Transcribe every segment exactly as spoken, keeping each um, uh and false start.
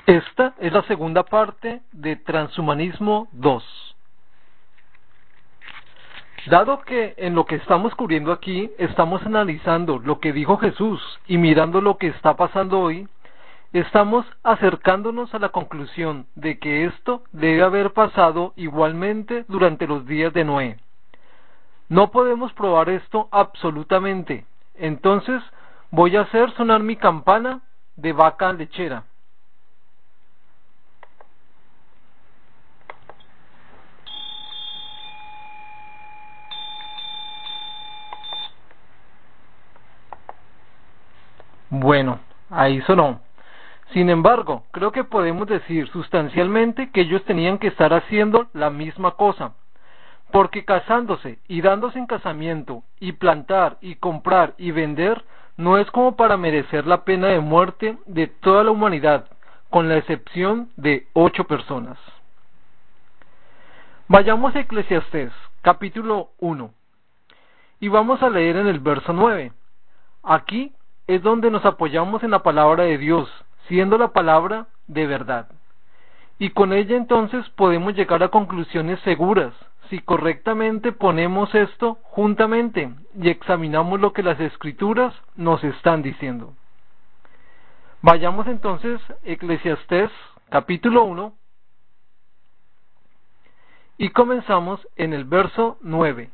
Esta es la segunda parte de Transhumanismo dos. Dado que en lo que estamos cubriendo aquí estamos analizando lo que dijo Jesús y mirando lo que está pasando hoy, estamos acercándonos a la conclusión de que esto debe haber pasado igualmente durante los días de Noé. No podemos probar esto absolutamente, entonces voy a hacer sonar mi campana de vaca lechera. Bueno, ahí sonó. Sin embargo, creo que podemos decir sustancialmente que ellos tenían que estar haciendo la misma cosa, porque casándose y dándose en casamiento, y plantar y comprar y vender, no es como para merecer la pena de muerte de toda la humanidad, con la excepción de ocho personas. Vayamos a Eclesiastés, capítulo uno, y vamos a leer en el verso nueve. Aquí es donde nos apoyamos en la palabra de Dios, siendo la palabra de verdad. Y con ella entonces podemos llegar a conclusiones seguras, si correctamente ponemos esto juntamente y examinamos lo que las Escrituras nos están diciendo. Vayamos entonces a Eclesiastés, capítulo uno, y comenzamos en el verso nueve.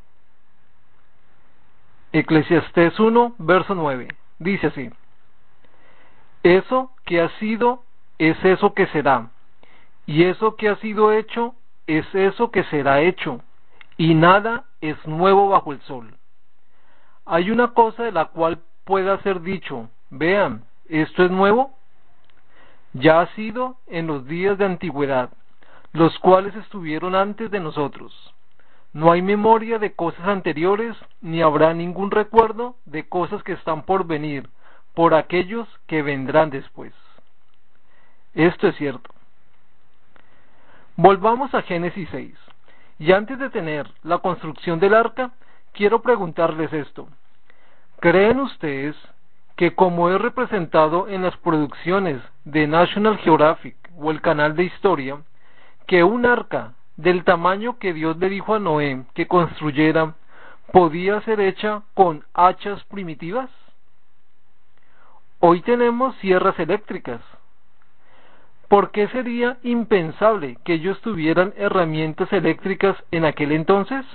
Eclesiastés uno, verso nueve. Dice así: Eso que ha sido es eso que será, y eso que ha sido hecho es eso que será hecho, y nada es nuevo bajo el sol. Hay una cosa de la cual pueda ser dicho: vean, esto es nuevo. Ya ha sido en los días de antigüedad, los cuales estuvieron antes de nosotros. No hay memoria de cosas anteriores, ni habrá ningún recuerdo de cosas que están por venir, por aquellos que vendrán después. Esto es cierto. Volvamos a Génesis seis. Y antes de tener la construcción del arca, quiero preguntarles esto. ¿Creen ustedes que, como es representado en las producciones de National Geographic o el canal de historia, que un arca del tamaño que Dios le dijo a Noé que construyera podía ser hecha con hachas primitivas? Hoy tenemos sierras eléctricas. ¿Por qué sería impensable que ellos tuvieran herramientas eléctricas en aquel entonces?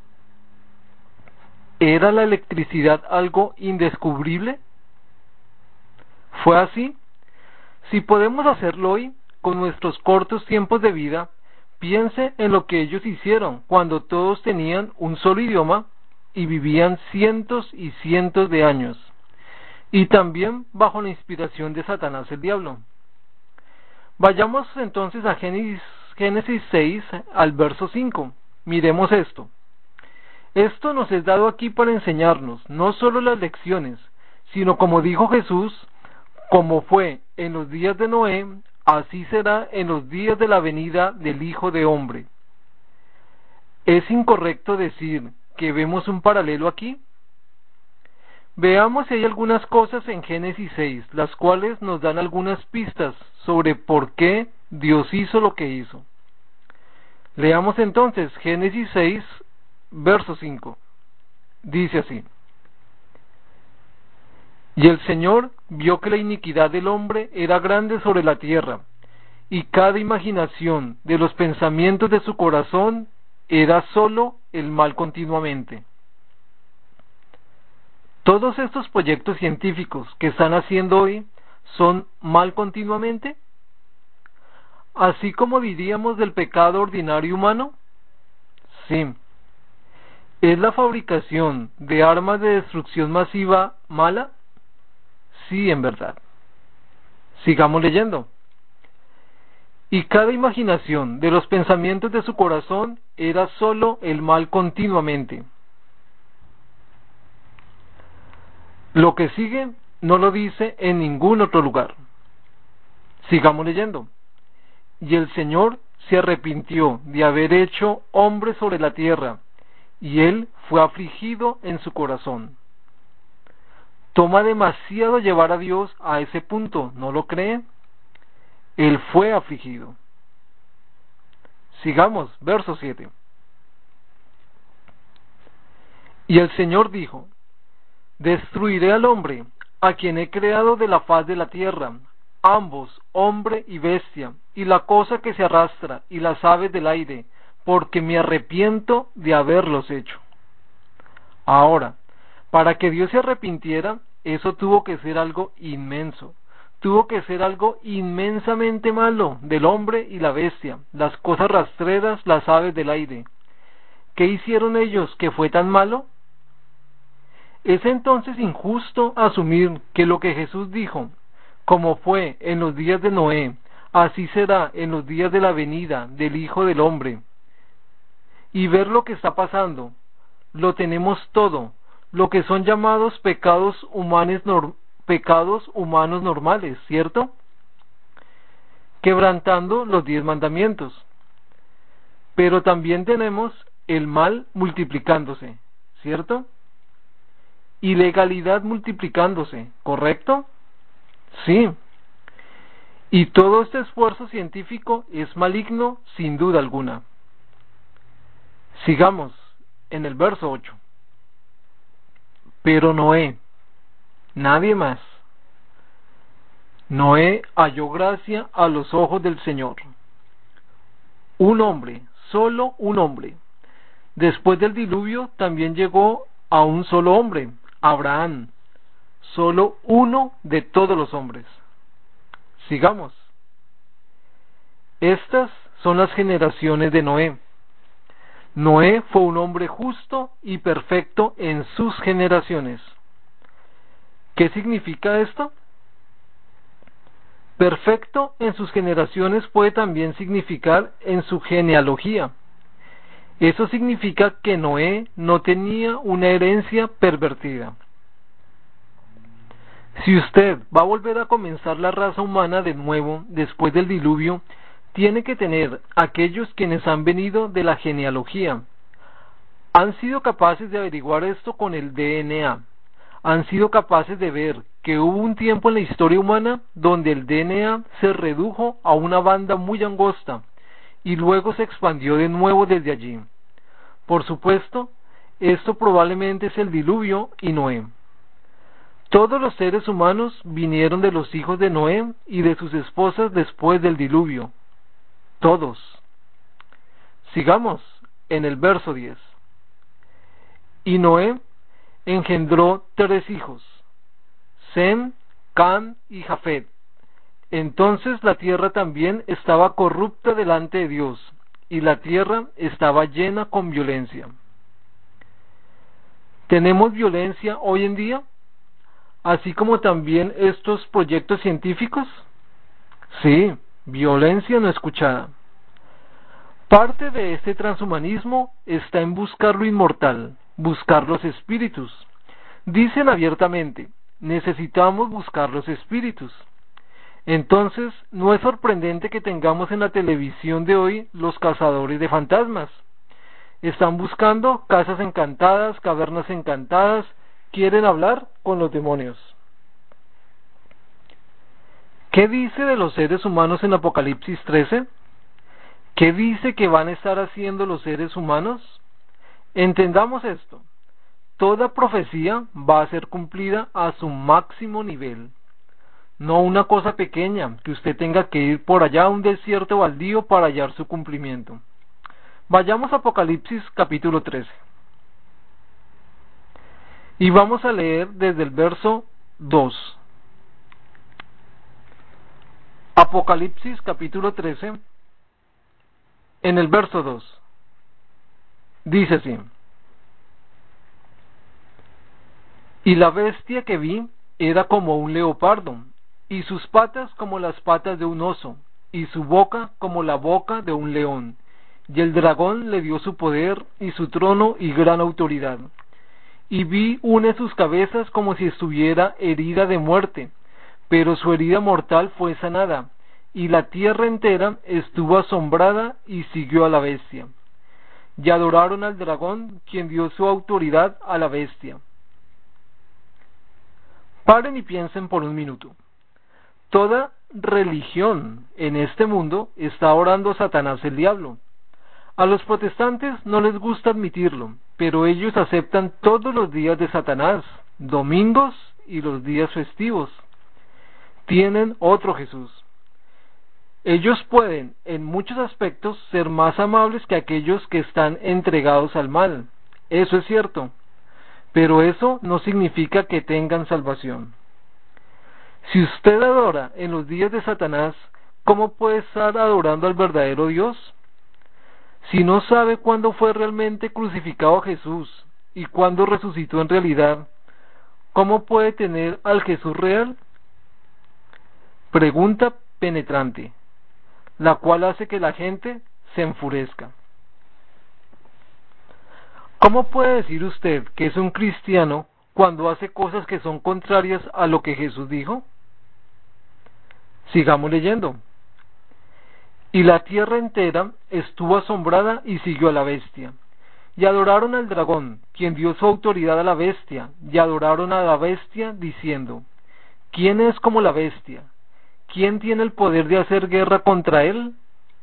¿Era la electricidad algo indescubrible? ¿Fue así? Si podemos hacerlo hoy, con nuestros cortos tiempos de vida, piense en lo que ellos hicieron cuando todos tenían un solo idioma y vivían cientos y cientos de años, y también bajo la inspiración de Satanás el diablo. Vayamos entonces a Génesis, Génesis seis al verso cinco. Miremos esto. Esto nos es dado aquí para enseñarnos no solo las lecciones, sino, como dijo Jesús, como fue en los días de Noé, así será en los días de la venida del Hijo de Hombre. ¿Es incorrecto decir que vemos un paralelo aquí? Veamos si hay algunas cosas en Génesis seis, las cuales nos dan algunas pistas sobre por qué Dios hizo lo que hizo. Leamos entonces Génesis seis, verso cinco. Dice así: Y el Señor vio que la iniquidad del hombre era grande sobre la tierra, y cada imaginación de los pensamientos de su corazón era solo el mal continuamente. ¿Todos estos proyectos científicos que están haciendo hoy son mal continuamente? Así como diríamos del pecado ordinario humano. Sí. ¿Es la fabricación de armas de destrucción masiva mala? Sí, en verdad. Sigamos leyendo. Y cada imaginación de los pensamientos de su corazón era solo el mal continuamente. Lo que sigue no lo dice en ningún otro lugar. Sigamos leyendo. Y el Señor se arrepintió de haber hecho hombre sobre la tierra, y él fue afligido en su corazón. Toma demasiado llevar a Dios a ese punto, ¿no lo creen? Él fue afligido. Sigamos, verso siete. Y el Señor dijo: destruiré al hombre, a quien he creado de la faz de la tierra, ambos, hombre y bestia, y la cosa que se arrastra, y las aves del aire, porque me arrepiento de haberlos hecho. Ahora, para que Dios se arrepintiera, eso tuvo que ser algo inmenso. Tuvo que ser algo inmensamente malo del hombre y la bestia, las cosas rastreras, las aves del aire. ¿Qué hicieron ellos que fue tan malo? ¿Es entonces injusto asumir que lo que Jesús dijo, como fue en los días de Noé, así será en los días de la venida del Hijo del Hombre? Y ver lo que está pasando, lo tenemos todo, lo que son llamados pecados humanos, nor- pecados humanos normales, ¿cierto? Quebrantando los diez mandamientos. Pero también tenemos el mal multiplicándose, ¿cierto? Ilegalidad multiplicándose, ¿correcto? Sí. Y todo este esfuerzo científico es maligno sin duda alguna. Sigamos en el verso ocho. Pero Noé, nadie más, Noé halló gracia a los ojos del Señor. Un hombre, solo un hombre. Después del diluvio también llegó a un solo hombre, Abraham, solo uno de todos los hombres. Sigamos. Estas son las generaciones de Noé. Noé fue un hombre justo y perfecto en sus generaciones. ¿Qué significa esto? Perfecto en sus generaciones puede también significar en su genealogía. Eso significa que Noé no tenía una herencia pervertida. Si usted va a volver a comenzar la raza humana de nuevo después del diluvio, tiene que tener aquellos quienes han venido de la genealogía. Han sido capaces de averiguar esto con el D N A. Han sido capaces de ver que hubo un tiempo en la historia humana donde el D N A se redujo a una banda muy angosta y luego se expandió de nuevo desde allí. Por supuesto, esto probablemente es el diluvio y Noé. Todos los seres humanos vinieron de los hijos de Noé y de sus esposas después del diluvio. Todos. Sigamos en el verso diez. Y Noé engendró tres hijos, Sem, Cam y Jafet. Entonces la tierra también estaba corrupta delante de Dios, y la tierra estaba llena con violencia. ¿Tenemos violencia hoy en día? Así como también estos proyectos científicos. Sí, violencia no escuchada. Parte de este transhumanismo está en buscar lo inmortal, buscar los espíritus. Dicen abiertamente, necesitamos buscar los espíritus. Entonces, no es sorprendente que tengamos en la televisión de hoy los cazadores de fantasmas. Están buscando casas encantadas, cavernas encantadas, quieren hablar con los demonios. ¿Qué dice de los seres humanos en Apocalipsis trece? ¿Qué dice que van a estar haciendo los seres humanos? Entendamos esto. Toda profecía va a ser cumplida a su máximo nivel. No una cosa pequeña, que usted tenga que ir por allá a un desierto baldío para hallar su cumplimiento. Vayamos a Apocalipsis capítulo trece. Y vamos a leer desde el verso dos. Apocalipsis capítulo trece, en el verso dos. Dice así: Y la bestia que vi era como un leopardo, y sus patas como las patas de un oso, y su boca como la boca de un león. Y el dragón le dio su poder, y su trono y gran autoridad. Y vi una de sus cabezas como si estuviera herida de muerte, pero su herida mortal fue sanada, y la tierra entera estuvo asombrada y siguió a la bestia. Y adoraron al dragón, quien dio su autoridad a la bestia. Paren y piensen por un minuto. Toda religión en este mundo está adorando a Satanás el diablo. A los protestantes no les gusta admitirlo, pero ellos aceptan todos los días de Satanás, domingos y los días festivos. Tienen otro Jesús. Ellos pueden, en muchos aspectos, ser más amables que aquellos que están entregados al mal. Eso es cierto, pero eso no significa que tengan salvación. Si usted adora en los días de Satanás, ¿cómo puede estar adorando al verdadero Dios? Si no sabe cuándo fue realmente crucificado Jesús y cuándo resucitó en realidad, ¿cómo puede tener al Jesús real? Pregunta penetrante, la cual hace que la gente se enfurezca. ¿Cómo puede decir usted que es un cristiano cuando hace cosas que son contrarias a lo que Jesús dijo? Sigamos leyendo. Y la tierra entera estuvo asombrada y siguió a la bestia. Y adoraron al dragón, quien dio su autoridad a la bestia, y adoraron a la bestia, diciendo: ¿Quién es como la bestia? ¿Quién tiene el poder de hacer guerra contra él?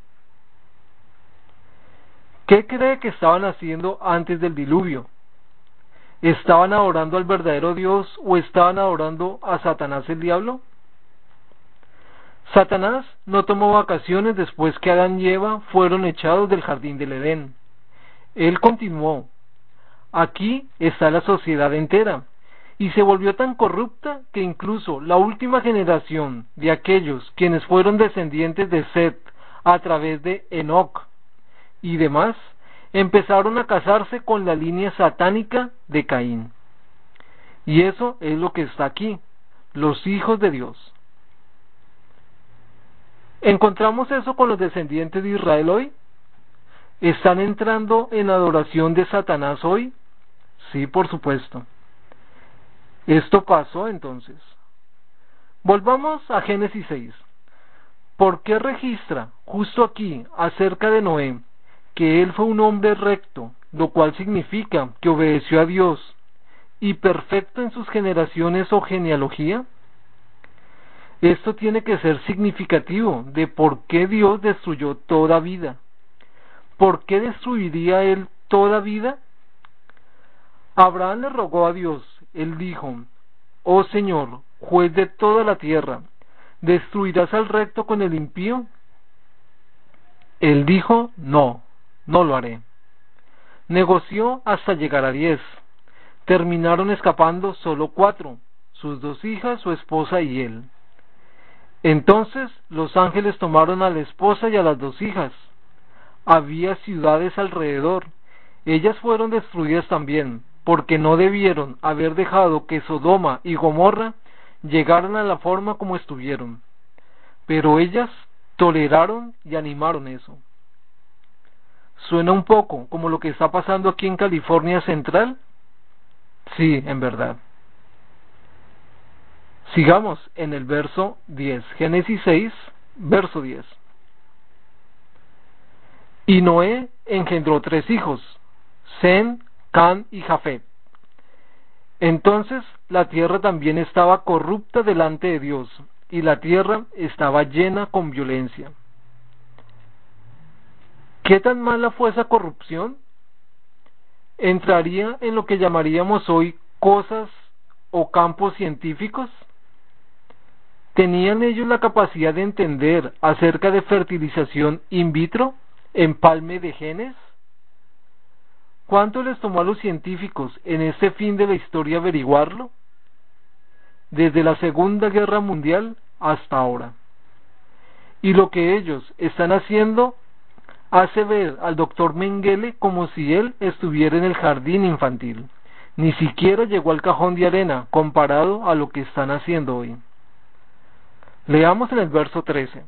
¿Qué cree que estaban haciendo antes del diluvio? ¿Estaban adorando al verdadero Dios o estaban adorando a Satanás el diablo? Satanás no tomó vacaciones después que Adán y Eva fueron echados del jardín del Edén. Él continuó: aquí está la sociedad entera, y se volvió tan corrupta que incluso la última generación de aquellos quienes fueron descendientes de Set a través de Enoc y demás, empezaron a casarse con la línea satánica de Caín. Y eso es lo que está aquí, los hijos de Dios. ¿Encontramos eso con los descendientes de Israel hoy? ¿Están entrando en adoración de Satanás hoy? Sí, por supuesto. Esto pasó entonces. Volvamos a Génesis seis. ¿Por qué registra justo aquí acerca de Noé que él fue un hombre recto, lo cual significa que obedeció a Dios, y perfecto en sus generaciones o genealogía? Esto tiene que ser significativo de por qué Dios destruyó toda vida. ¿Por qué destruiría él toda vida? Abraham le rogó a Dios. Él dijo: oh Señor, juez de toda la tierra, ¿destruirás al recto con el impío? Él dijo: no, no lo haré. Negoció hasta llegar a diez. Terminaron escapando solo cuatro, sus dos hijas, su esposa y él. Entonces los ángeles tomaron a la esposa y a las dos hijas. Había ciudades alrededor. Ellas fueron destruidas también, porque no debieron haber dejado que Sodoma y Gomorra llegaran a la forma como estuvieron. Pero ellas toleraron y animaron eso. ¿Suena un poco como lo que está pasando aquí en California Central? Sí, en verdad. Sigamos en el verso diez. Génesis seis, verso diez. Y Noé engendró tres hijos, Sem, Cam y Jafet. Entonces la tierra también estaba corrupta delante de Dios, y la tierra estaba llena con violencia. ¿Qué tan mala fue esa corrupción? ¿Entraría en lo que llamaríamos hoy cosas o campos científicos? ¿Tenían ellos la capacidad de entender acerca de fertilización in vitro, empalme de genes? ¿Cuánto les tomó a los científicos en este fin de la historia averiguarlo? Desde la Segunda Guerra Mundial hasta ahora. Y lo que ellos están haciendo hace ver al doctor Mengele como si él estuviera en el jardín infantil. Ni siquiera llegó al cajón de arena comparado a lo que están haciendo hoy. Leamos en el verso trece.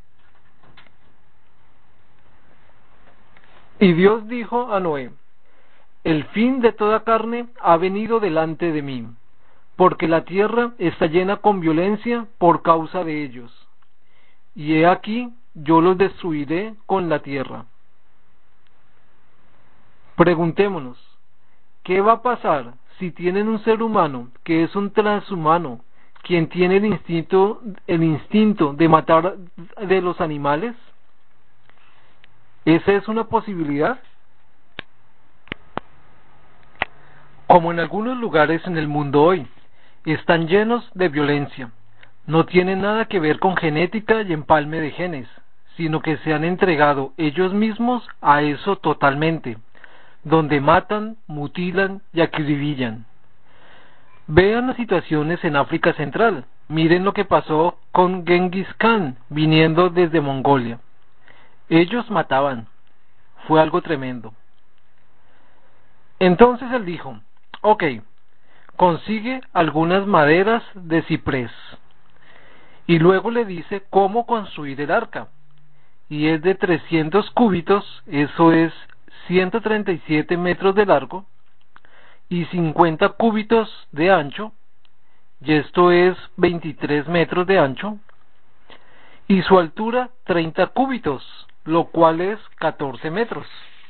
Y Dios dijo a Noé: el fin de toda carne ha venido delante de mí, porque la tierra está llena con violencia por causa de ellos. Y he aquí, yo los destruiré con la tierra. Preguntémonos, ¿qué va a pasar si tienen un ser humano que es un transhumano, quien tiene el instinto, el instinto de matar de los animales? ¿Esa es una posibilidad? Como en algunos lugares en el mundo hoy, están llenos de violencia. No tienen nada que ver con genética y empalme de genes, sino que se han entregado ellos mismos a eso totalmente, donde matan, mutilan y acribillan. Vean las situaciones en África Central. Miren lo que pasó con Genghis Khan viniendo desde Mongolia. Ellos mataban. Fue algo tremendo. Entonces él dijo, ok, consigue algunas maderas de ciprés. Y luego le dice cómo construir el arca. Y es de trescientos cúbitos, eso es ciento treinta y siete metros de largo, y cincuenta cúbitos de ancho, y esto es veintitrés metros de ancho, y su altura treinta cúbitos, lo cual es catorce metros.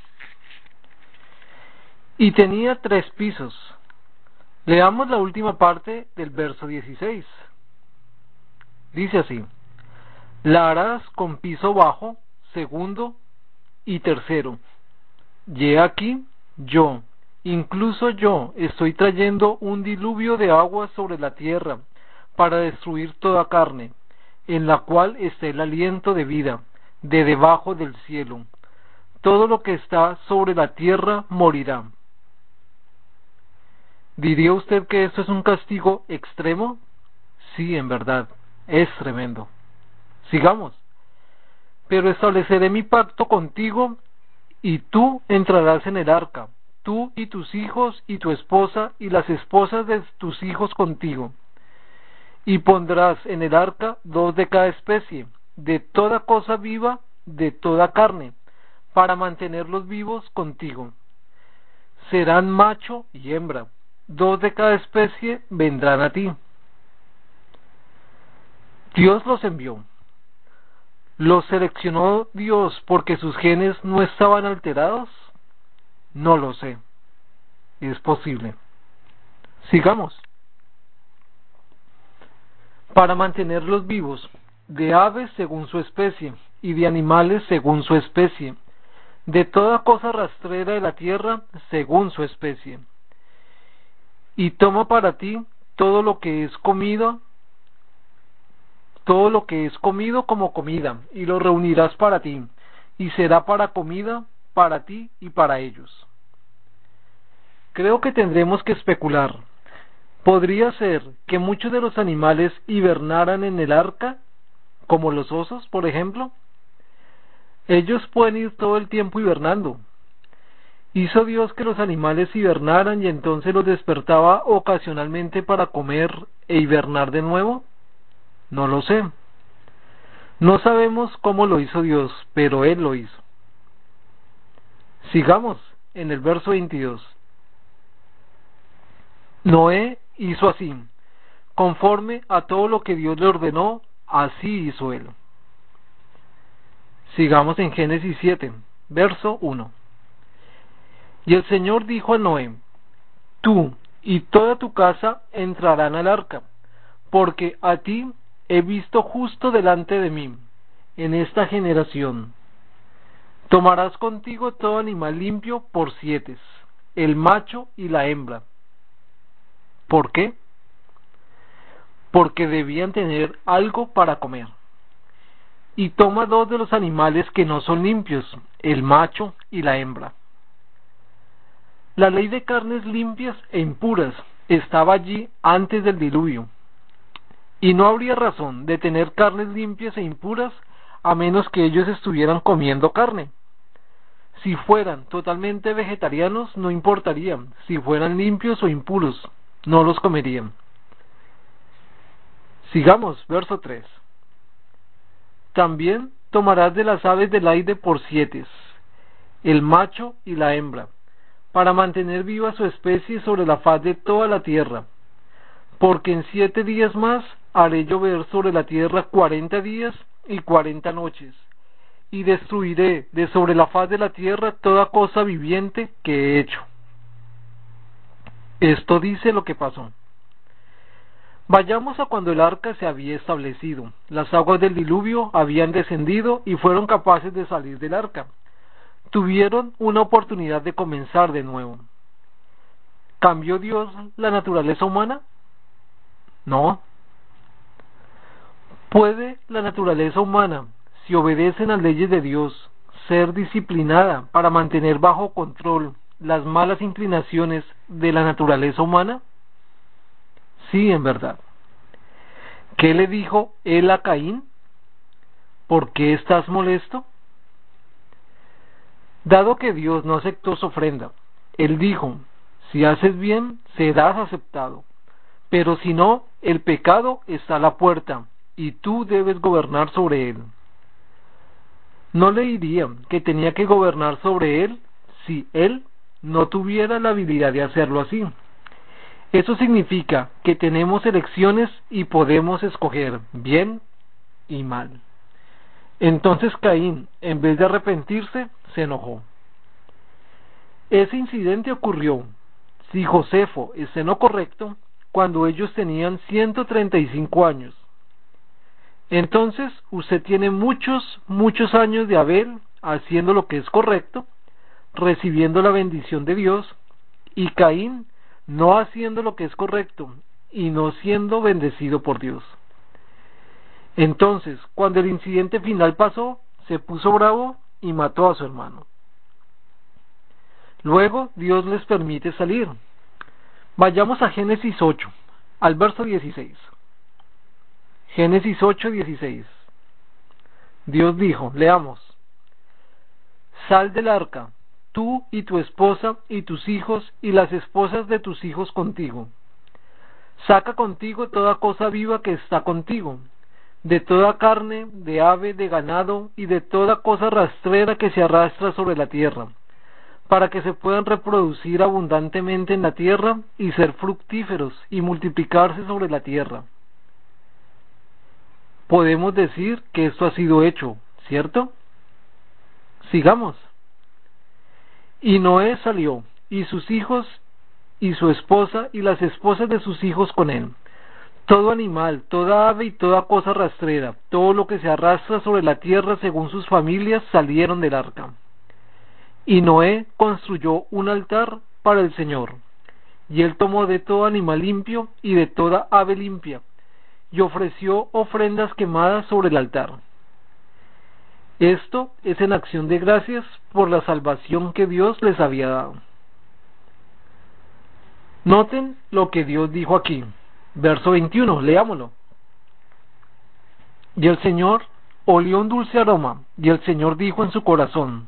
Y tenía tres pisos. Leamos la última parte del verso dieciséis. Dice así: la harás con piso bajo, segundo y tercero. Y he aquí, yo, incluso yo, estoy trayendo un diluvio de agua sobre la tierra, para destruir toda carne, en la cual está el aliento de vida, de debajo del cielo. Todo lo que está sobre la tierra morirá. ¿Diría usted que esto es un castigo extremo? Sí, en verdad, es tremendo. Sigamos. Pero estableceré mi pacto contigo, y tú entrarás en el arca, tú y tus hijos y tu esposa y las esposas de tus hijos contigo. Y pondrás en el arca dos de cada especie, de toda cosa viva, de toda carne, para mantenerlos vivos contigo. Serán macho y hembra, dos de cada especie vendrán a ti. Dios los envió. ¿Los seleccionó Dios porque sus genes no estaban alterados? No lo sé. Es posible. Sigamos. Para mantenerlos vivos, de aves según su especie, y de animales según su especie, de toda cosa rastrera de la tierra según su especie. Y toma para ti todo lo que es comido, todo lo que es comido como comida, y lo reunirás para ti, y será para comida para ti y para ellos. Creo que tendremos que especular. ¿Podría ser que muchos de los animales hibernaran en el arca, como los osos, por ejemplo? Ellos pueden ir todo el tiempo hibernando. ¿Hizo Dios que los animales hibernaran y entonces los despertaba ocasionalmente para comer e hibernar de nuevo? No lo sé. No sabemos cómo lo hizo Dios, pero Él lo hizo. Sigamos en el verso veintidós. Noé hizo así, conforme a todo lo que Dios le ordenó, así hizo él. Sigamos en Génesis siete, verso uno. Y el Señor dijo a Noé: tú y toda tu casa entrarán al arca, porque a ti he visto justo delante de mí, en esta generación. Tomarás contigo todo animal limpio por siete, el macho y la hembra. ¿Por qué? Porque debían tener algo para comer. Y toma dos de los animales que no son limpios, el macho y la hembra. La ley de carnes limpias e impuras estaba allí antes del diluvio, y no habría razón de tener carnes limpias e impuras a menos que ellos estuvieran comiendo carne. Si fueran totalmente vegetarianos, no importaría; si fueran limpios o impuros, no los comerían. Sigamos, verso tres. También tomarás de las aves del aire por siete, el macho y la hembra, para mantener viva su especie sobre la faz de toda la tierra. Porque en siete días más haré llover sobre la tierra cuarenta días y cuarenta noches, y destruiré de sobre la faz de la tierra toda cosa viviente que he hecho. Esto dice lo que pasó. Vayamos a cuando el arca se había establecido. Las aguas del diluvio habían descendido y fueron capaces de salir del arca. Tuvieron una oportunidad de comenzar de nuevo. ¿Cambió Dios la naturaleza humana? No. ¿Puede la naturaleza humana, si obedece las leyes de Dios, ser disciplinada para mantener bajo control las malas inclinaciones de la naturaleza humana? Sí, en verdad. ¿Qué le dijo él a Caín? ¿Por qué estás molesto? Dado que Dios no aceptó su ofrenda, él dijo, si haces bien, serás aceptado, pero si no, el pecado está a la puerta, y tú debes gobernar sobre él. No le diría que tenía que gobernar sobre él si él no tuviera la habilidad de hacerlo así. Eso significa que tenemos elecciones y podemos escoger bien y mal. Entonces Caín, en vez de arrepentirse, se enojó. Ese incidente ocurrió, si Josefo está en lo correcto, cuando ellos tenían ciento treinta y cinco años. Entonces usted tiene muchos, muchos años de Abel haciendo lo que es correcto, recibiendo la bendición de Dios, y Caín no haciendo lo que es correcto y no siendo bendecido por Dios. Entonces, cuando el incidente final pasó, se puso bravo y mató a su hermano. Luego Dios les permite salir. Vayamos a Génesis ocho, al verso dieciséis. Génesis ocho, dieciséis. Dios dijo, leamos: Sal del arca, tú y tu esposa y tus hijos y las esposas de tus hijos contigo. Saca contigo toda cosa viva que está contigo, de toda carne, de ave, de ganado y de toda cosa rastrera que se arrastra sobre la tierra, para que se puedan reproducir abundantemente en la tierra y ser fructíferos y multiplicarse sobre la tierra. Podemos decir que esto ha sido hecho, ¿cierto? Sigamos. Y Noé salió, y sus hijos, y su esposa, y las esposas de sus hijos con él. Todo animal, toda ave y toda cosa rastrera, todo lo que se arrastra sobre la tierra según sus familias, salieron del arca. Y Noé construyó un altar para el Señor, y él tomó de todo animal limpio y de toda ave limpia, y ofreció ofrendas quemadas sobre el altar. Esto es en acción de gracias por la salvación que Dios les había dado. Noten lo que Dios dijo aquí. Verso veintiuno, leámoslo. Y el Señor olió un dulce aroma, y el Señor dijo en su corazón,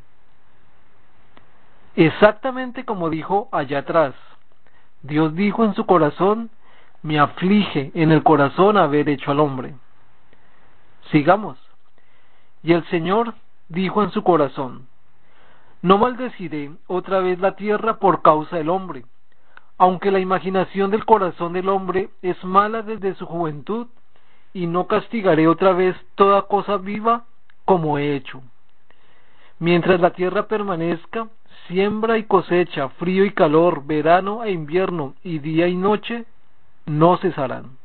exactamente como dijo allá atrás. Dios dijo en su corazón, me aflige en el corazón haber hecho al hombre. Sigamos. Y el Señor dijo en su corazón, no maldeciré otra vez la tierra por causa del hombre, aunque la imaginación del corazón del hombre es mala desde su juventud, y no castigaré otra vez toda cosa viva como he hecho. Mientras la tierra permanezca, siembra y cosecha, frío y calor, verano e invierno, y día y noche, no cesarán.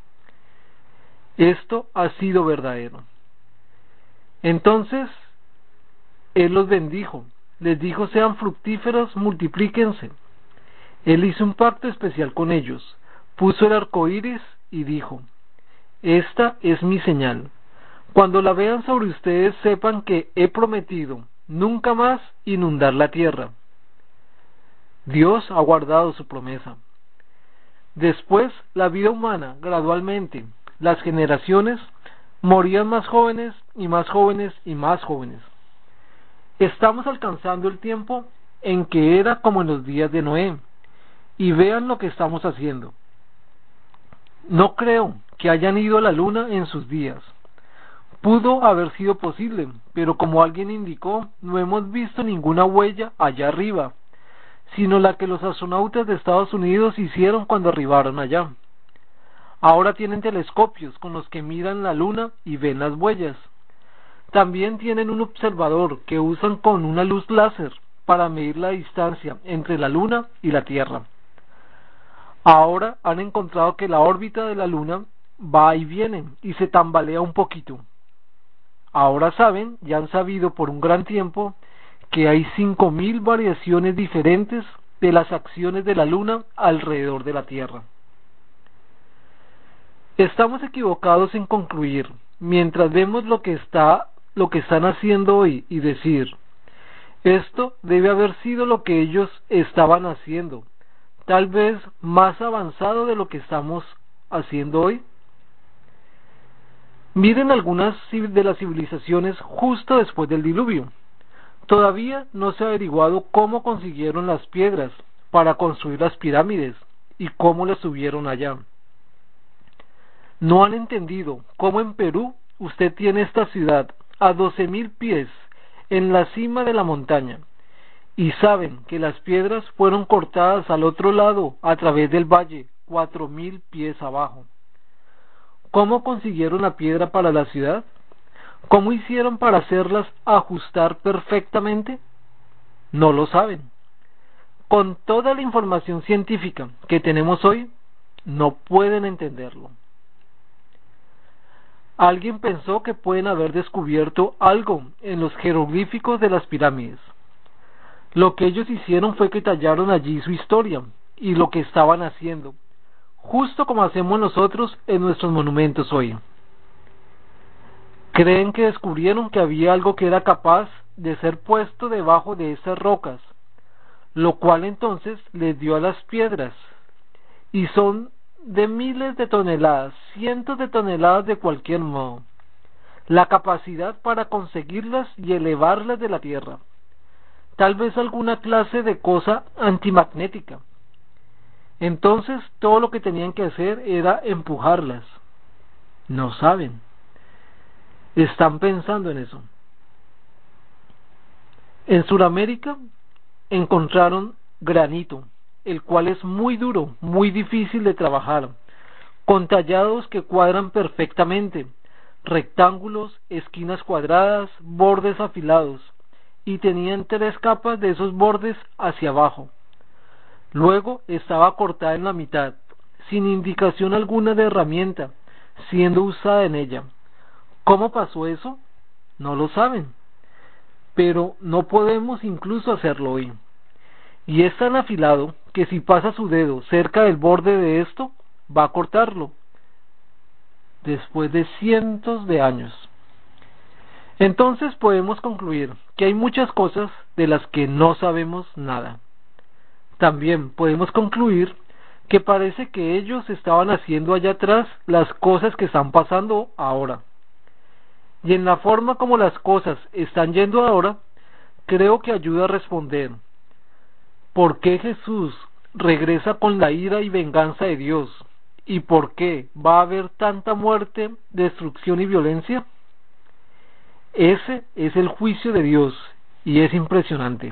Esto ha sido verdadero. Entonces, Él los bendijo, les dijo, sean fructíferos, multiplíquense. Él hizo un pacto especial con ellos, puso el arco iris y dijo, esta es mi señal. Cuando la vean sobre ustedes, sepan que he prometido nunca más inundar la tierra. Dios ha guardado su promesa. Después, la vida humana, gradualmente, las generaciones, morían más jóvenes y más jóvenes y más jóvenes. Estamos alcanzando el tiempo en que era como en los días de Noé, y vean lo que estamos haciendo. No creo que hayan ido a la luna en sus días. Pudo haber sido posible, pero como alguien indicó, no hemos visto ninguna huella allá arriba, sino la que los astronautas de Estados Unidos hicieron cuando arribaron allá. Ahora tienen telescopios con los que miran la luna y ven las huellas. También tienen un observador que usan con una luz láser para medir la distancia entre la luna y la Tierra. Ahora han encontrado que la órbita de la Luna va y viene y se tambalea un poquito. Ahora saben, ya han sabido por un gran tiempo, que hay cinco mil variaciones diferentes de las acciones de la Luna alrededor de la Tierra. Estamos equivocados en concluir, mientras vemos lo que está, lo que están haciendo hoy y decir, esto debe haber sido lo que ellos estaban haciendo, tal vez más avanzado de lo que estamos haciendo hoy. Miren algunas de las civilizaciones justo después del diluvio. Todavía no se ha averiguado cómo consiguieron las piedras para construir las pirámides y cómo las subieron allá. No han entendido cómo en Perú usted tiene esta ciudad a doce mil pies en la cima de la montaña y saben que las piedras fueron cortadas al otro lado a través del valle cuatro mil pies abajo. ¿Cómo consiguieron la piedra para la ciudad? ¿Cómo hicieron para hacerlas ajustar perfectamente? No lo saben. Con toda la información científica que tenemos hoy, no pueden entenderlo. Alguien pensó que pueden haber descubierto algo en los jeroglíficos de las pirámides. Lo que ellos hicieron fue que tallaron allí su historia y lo que estaban haciendo, justo como hacemos nosotros en nuestros monumentos hoy. Creen que descubrieron que había algo que era capaz de ser puesto debajo de esas rocas, lo cual entonces les dio a las piedras, y son de miles de toneladas, cientos de toneladas de cualquier modo, la capacidad para conseguirlas y elevarlas de la tierra, tal vez alguna clase de cosa antimagnética. Entonces todo lo que tenían que hacer era empujarlas. No saben. Están pensando en eso. En Sudamérica encontraron granito, el cual es muy duro, muy difícil de trabajar, con tallados que cuadran perfectamente, rectángulos, esquinas cuadradas, bordes afilados, y tenían tres capas de esos bordes hacia abajo. Luego estaba cortada en la mitad, sin indicación alguna de herramienta, siendo usada en ella. ¿Cómo pasó eso? No lo saben, pero no podemos incluso hacerlo hoy. Y es tan afilado que si pasa su dedo cerca del borde de esto, va a cortarlo, después de cientos de años. Entonces podemos concluir que hay muchas cosas de las que no sabemos nada. También podemos concluir que parece que ellos estaban haciendo allá atrás las cosas que están pasando ahora. Y en la forma como las cosas están yendo ahora, creo que ayuda a responder ¿por qué Jesús regresa con la ira y venganza de Dios? ¿Y por qué va a haber tanta muerte, destrucción y violencia? Ese es el juicio de Dios y es impresionante.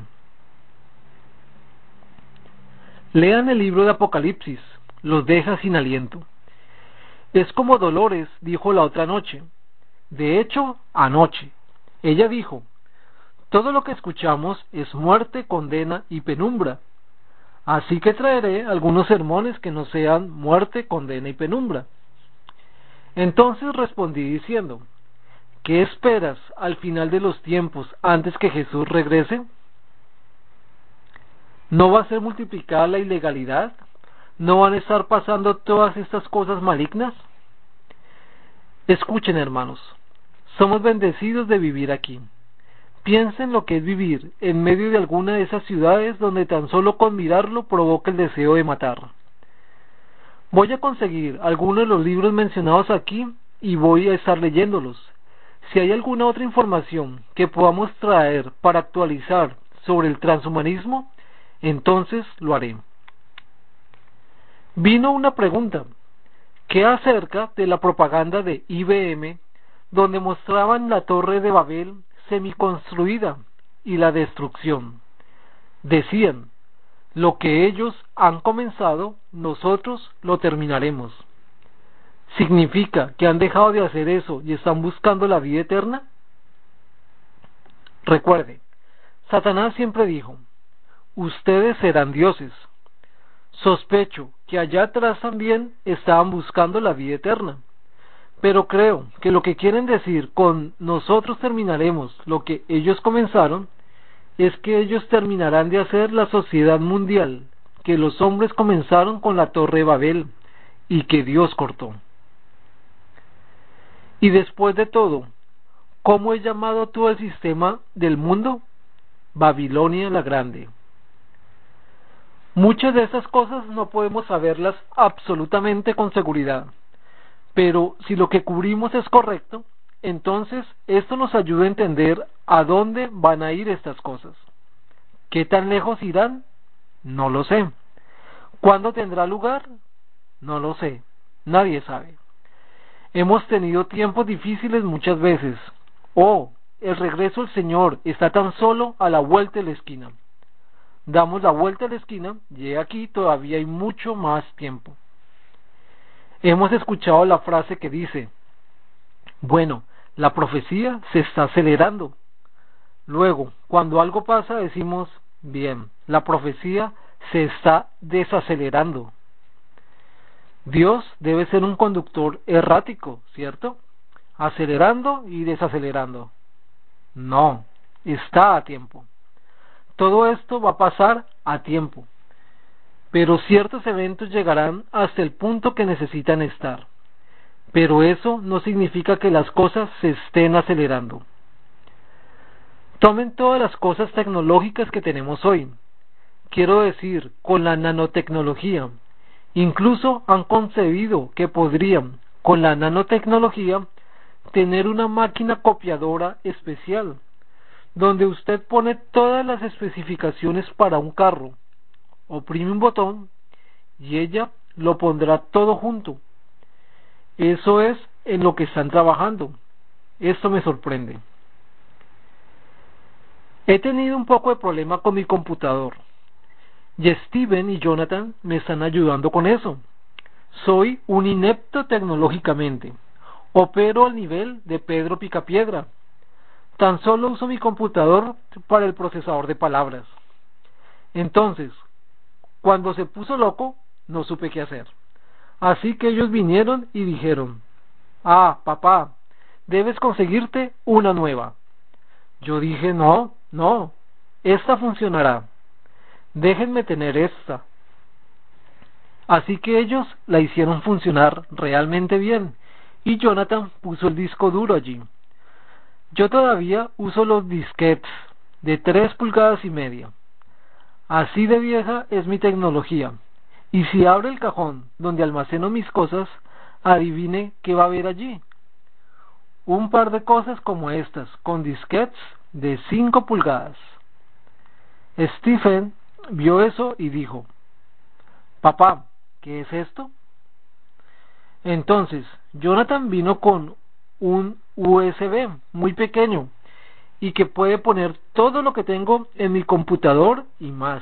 Lean el libro de Apocalipsis, los deja sin aliento. Es como Dolores dijo la otra noche, de hecho, anoche. Ella dijo, todo lo que escuchamos es muerte, condena y penumbra. Así que traeré algunos sermones que no sean muerte, condena y penumbra. Entonces respondí diciendo, ¿qué esperas al final de los tiempos antes que Jesús regrese? ¿No va a ser multiplicada la ilegalidad? ¿No van a estar pasando todas estas cosas malignas? Escuchen, hermanos, somos bendecidos de vivir aquí. Piensen lo que es vivir en medio de alguna de esas ciudades donde tan solo con mirarlo provoca el deseo de matar. Voy a conseguir algunos de los libros mencionados aquí y voy a estar leyéndolos. Si hay alguna otra información que podamos traer para actualizar sobre el transhumanismo, entonces lo haré. Vino una pregunta. ¿Qué acerca de la propaganda de I B M, donde mostraban la torre de Babel semiconstruida y la destrucción? Decían, lo que ellos han comenzado, nosotros lo terminaremos. ¿Significa que han dejado de hacer eso y están buscando la vida eterna? Recuerde, Satanás siempre dijo, ustedes serán dioses. Sospecho que allá atrás también estaban buscando la vida eterna, pero creo que lo que quieren decir con nosotros terminaremos lo que ellos comenzaron es que ellos terminarán de hacer la sociedad mundial que los hombres comenzaron con la Torre de Babel y que Dios cortó. Y después de todo, ¿cómo he llamado todo el sistema del mundo? Babilonia la Grande. Muchas de esas cosas no podemos saberlas absolutamente con seguridad, pero si lo que cubrimos es correcto, entonces esto nos ayuda a entender a dónde van a ir estas cosas. ¿Qué tan lejos irán? No lo sé. ¿Cuándo tendrá lugar? No lo sé. Nadie sabe. Hemos tenido tiempos difíciles muchas veces. Oh, el regreso del Señor está tan solo a la vuelta de la esquina. Damos la vuelta a la esquina y aquí todavía hay mucho más tiempo. Hemos escuchado la frase que dice, bueno, la profecía se está acelerando. Luego, cuando algo pasa, decimos, bien, la profecía se está desacelerando. Dios debe ser un conductor errático, ¿cierto? Acelerando y desacelerando. No, está a tiempo. Todo esto va a pasar a tiempo, pero ciertos eventos llegarán hasta el punto que necesitan estar. Pero eso no significa que las cosas se estén acelerando. Tomen todas las cosas tecnológicas que tenemos hoy. Quiero decir, con la nanotecnología. Incluso han concebido que podrían, con la nanotecnología, tener una máquina copiadora especial, donde usted pone todas las especificaciones para un carro, oprime un botón y ella lo pondrá todo junto. Eso es en lo que están trabajando. Esto me sorprende. He tenido un poco de problema con mi computador y Steven y Jonathan me están ayudando con eso. Soy un inepto tecnológicamente. Opero al nivel de Pedro Picapiedra. Tan solo uso mi computador para el procesador de palabras. Entonces, cuando se puso loco, no supe qué hacer. Así que ellos vinieron y dijeron, ah, papá, debes conseguirte una nueva. Yo dije, no, no, esta funcionará. Déjenme tener esta. Así que ellos la hicieron funcionar realmente bien y Jonathan puso el disco duro allí. Yo todavía uso los disquetes de tres pulgadas y media. Así de vieja es mi tecnología. Y si abro el cajón donde almaceno mis cosas, adivine qué va a haber allí. Un par de cosas como estas, con disquetes de cinco pulgadas. Stephen vio eso y dijo, papá, ¿qué es esto? Entonces, Jonathan vino con un U S B muy pequeño y que puede poner todo lo que tengo en mi computador y más.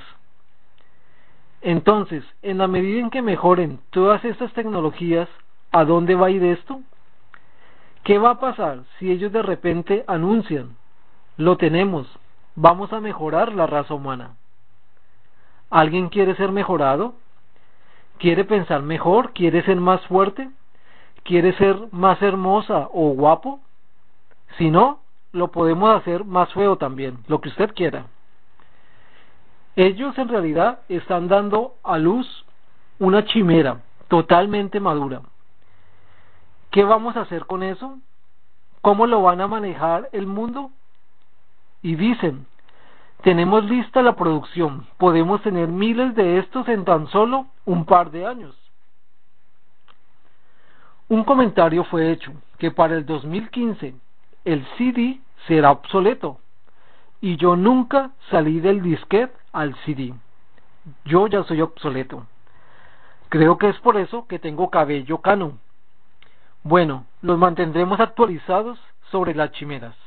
Entonces, en la medida en que mejoren todas estas tecnologías, ¿a dónde va a ir esto? ¿Qué va a pasar si ellos de repente anuncian, lo tenemos, vamos a mejorar la raza humana? ¿Alguien quiere ser mejorado? ¿Quiere pensar mejor? ¿Quiere ser más fuerte? ¿Quiere ser más hermosa o guapo? Si no, lo podemos hacer más feo también, lo que usted quiera. Ellos en realidad están dando a luz una chimera totalmente madura. ¿Qué vamos a hacer con eso? ¿Cómo lo van a manejar el mundo? Y dicen, tenemos lista la producción, podemos tener miles de estos en tan solo un par de años. Un comentario fue hecho que para el dos mil quince el C D será obsoleto y yo nunca salí del disquete al C D. Yo ya soy obsoleto. Creo que es por eso que tengo cabello cano. Bueno, los mantendremos actualizados sobre las chimeras.